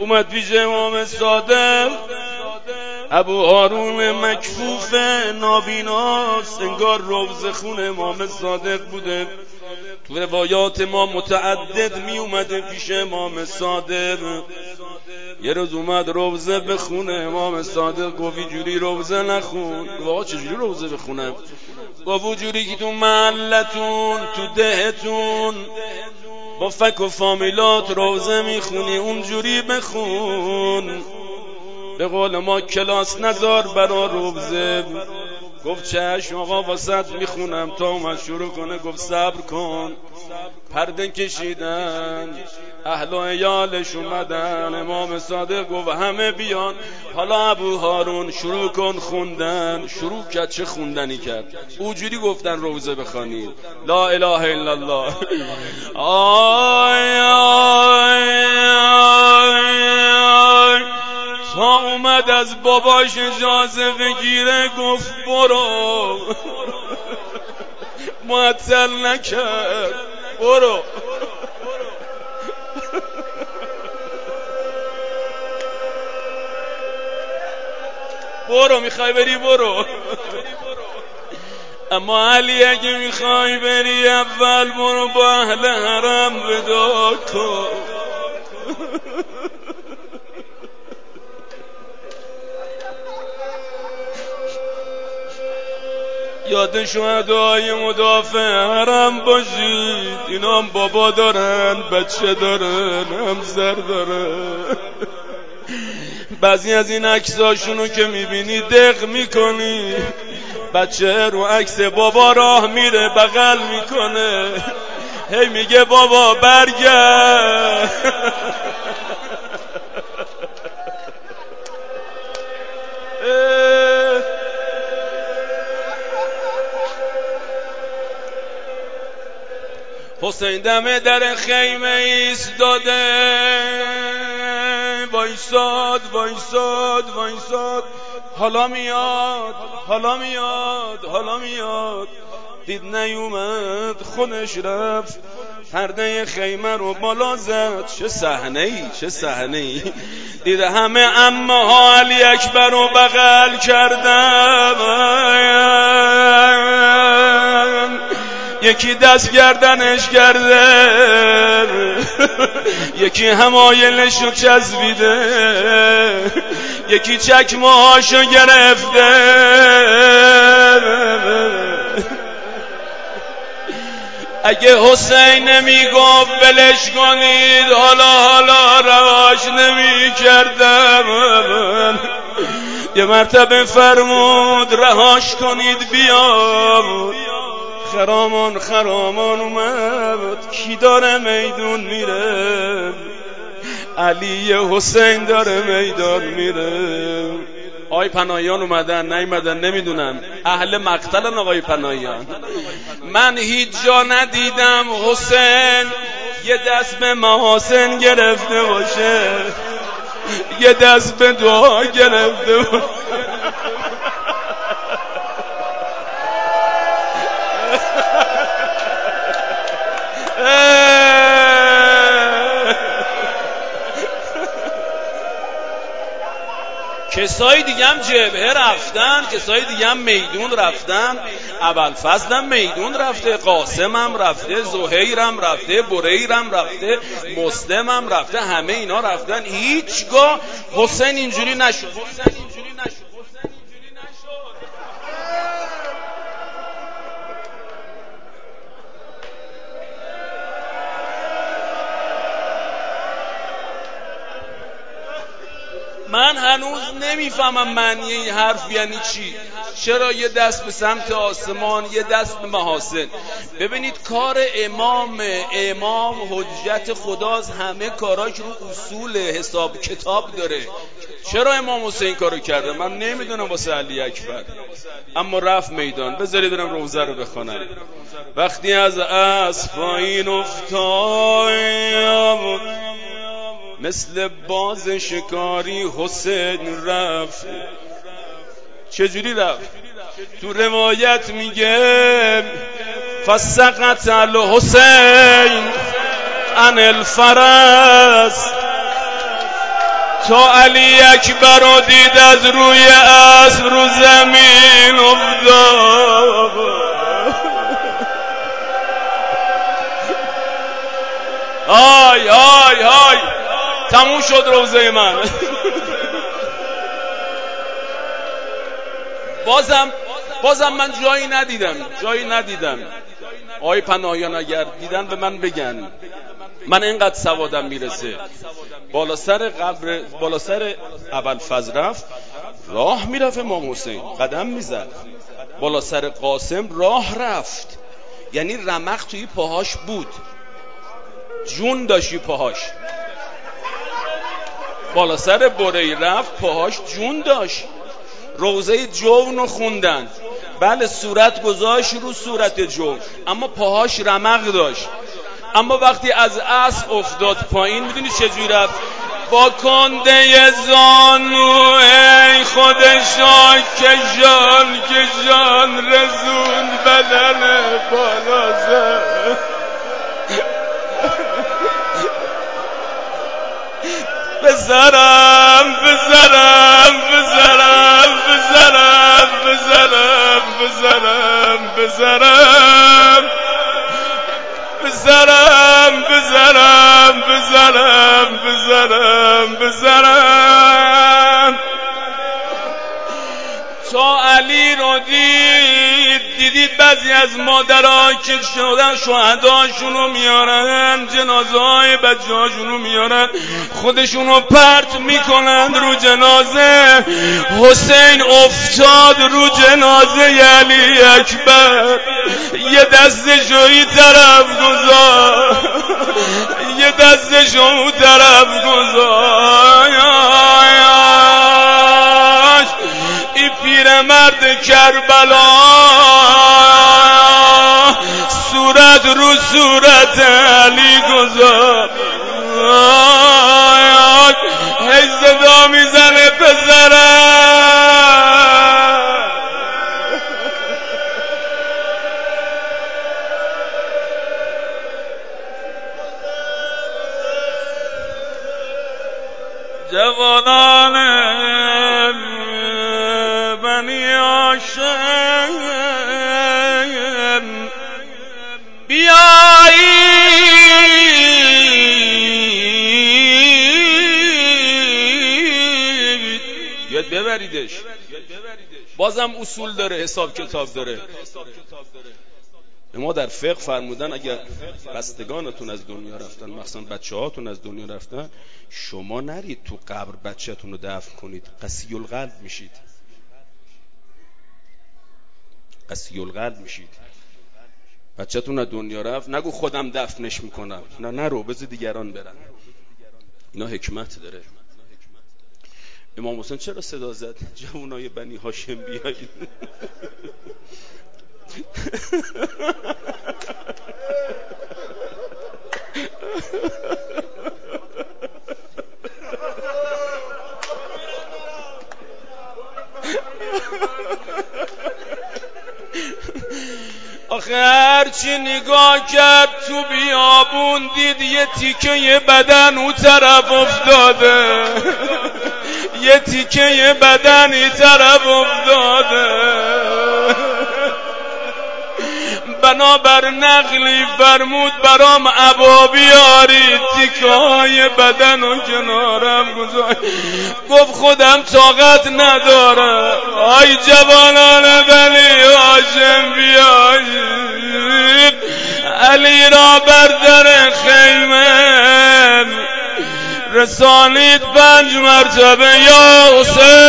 اومد پیش امام صادق. ابو هارون مکفوف نابیناست، انگار روضه خون امام صادق بوده. تو روایات ما متعدد می اومده پیش امام صادق. یه روز اومد روضه بخونه، امام صادق گفت اینجوری روضه نخون. آقا چجوری روضه بخونم؟ گفت اونجوری که تو محلتون تو دهتون با فک و فامیلات روضه میخونی اونجوری بخون. به قول ما کلاس نذار برا روضه. گفت چشم آقا واسط میخونم. تا اومد شروع کنه گفت صبر کن. پرده کشیدن، اهل و عیالش اومدن. امام صادق گفت همه بیان. حالا ابو هارون شروع کن خوندن. شروع کرد. چه خوندنی کرد؟ اونجوری گفتن روضه بخوانید لا اله الا الله. آی آی آی تا اومد از باباش اجازه بگیره گفت برو. معطل نکرد. برو. برو میخوای بری برو. اما علی اگه میخوای بری اول برو با اهل حرم ودا کن. یاد شهدای مدافع حرم باشید. اینا هم بابا دارن، بچه دارن، همسر دارن. بعضی از این عکساشونو که میبینی دق میکنی. بچه رو عکس بابا راه میره بغل میکنه، هی میگه بابا برگرد. حسین دم در خیمه ایستاده، وایساد وایساد وایساد. حالا میاد حالا میاد حالا میاد. دید نیومد خودش رفت، پرده خیمه رو بالا زد. چه صحنه‌ای چه صحنه‌ای. دید همه عمه ها علی اکبر رو بغل کردن. یکی دست گردنش کرده، یکی همایلش رو چسبیده، یکی چکمه هاشو گرفته. اگه حسین نمیگفت بلش کنید حالا رهاش نمیکردم. یه مرتبه فرمود رهاش کنید بیام. خرامان اومد. کی داره میدون میره؟ علی حسین داره میدان میره. آقای پناهیان اومدن نیومدن نمیدونم، اهل مقتلن آقای پناهیان. من هیچ جا ندیدم حسین یه دست به محاسن گرفته باشه، یه دست به دعا گرفته باشه. کسایی دیگه هم جبهه رفتن، کسایی دیگه هم میدون رفتن. ابوالفضل هم میدون رفته، قاسم هم رفته، زهیر هم رفته، بریر هم رفته، مسلم هم رفته. همه اینا رفتن. هیچگاه حسین اینجوری نشد. من هنوز نمیفهمم معنی این حرف یعنی چی. چرا یه دست به سمت آسمان یه دست به محاسن؟ ببینید کار امام حجت خداست. همه کاراش رو اصول حساب کتاب داره. چرا امام حسین کارو کرده من نمیدونم واسه علی اکبر، اما رفت میدان. بذارید برم روزه رو بخونم. وقتی از اسب پایین افتاد مثل باز شکاری حسین رفت. چجوری رفت؟ تو روایت میگه فسقط الحسین عن الفرس. تا علی اکبر رو دید از روی اسب رو زمین افتاد. آی آی آی تموم شد روزه من. بازم من جایی ندیدم. آی پناهیان اگر دیدن به من بگن. من اینقدر سوادم میرسه. بالا سر ابوالفضل رفت، راه میرفت امام حسین قدم میزد. بالا سر قاسم راه رفت، یعنی رمق توی پاهاش بود، جون داشتی پاهاش. بالا سر بری رفت، پاهاش جون داشت. روزه جون خوندن، بله صورت گذاشت رو صورت جون، اما پاهاش رمق داشت. اما وقتی از اسب افتاد پایین، میدونی چجوری رفت؟ با کنده زانو ای خودشان کشان رزون بدن بالا زد. بزرم تا علی رو دیدید بعضی از مادرها که شدن شهداشونو میارن، جنازه های بچه هاشونو میارن، خودشونو پرت میکنن رو جنازه. حسین افتاد رو جنازه علی اکبر، یه دستشو این طرف گذار، یه دستشو اون طرف گذار. این پیرمرد کربلا صورت رو صورت علی گذار. هی صدا میزنه پسرم. جوانان بنی هاشم بیایید ببریدش. بازم اصول داره، حساب کتاب داره. ما در فقه فرمودن اگر بستگانتون از دنیا رفتن، مثلا بچه هاتون از دنیا رفتن، شما نرید تو قبر بچه‌تون رو دفن کنید، قسی القلب میشید. قسی القلب میشید. بچه‌تون از دنیا رفت، نگو خودم دفنش میکنم، نه نرو، بذار دیگران برن. اینا حکمت داره. امام حسین چرا صدا زد؟ جوانای بنی هاشم بیایید. آخه هرچی نگاه کرد تو بیابون، دید یه تیکه بدن اون طرف افتاده، یه تیکه بدن این طرف افتاده. بنابر نقلی فرمود برام عبا بیارید، تیکه های بدن و کنارم گذاشت. گفت خودم طاقت ندارم. آی جوانان بنی هاشم بیایید، علی را بر در خیمه رسانید 5 مرتبه یا حسین.